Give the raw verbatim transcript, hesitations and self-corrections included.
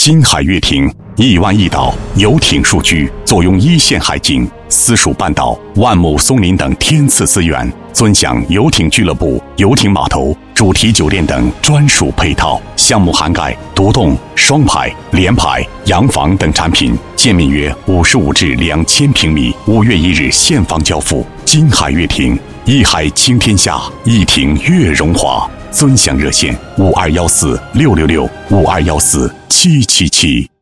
金海乐亭，一湾一岛游艇数据，坐拥一线海景、私属半岛、万亩松林等天赐资源，尊享游艇俱乐部、游艇码头、主题酒店等专属配套。项目涵盖独栋、双排、联排、洋房等产品，建面约五十五至两千平米。五月一日现房交付。金海乐亭，一海倾天下，一艇悦荣华。尊享热线：五二幺四六六六五二幺四七七七。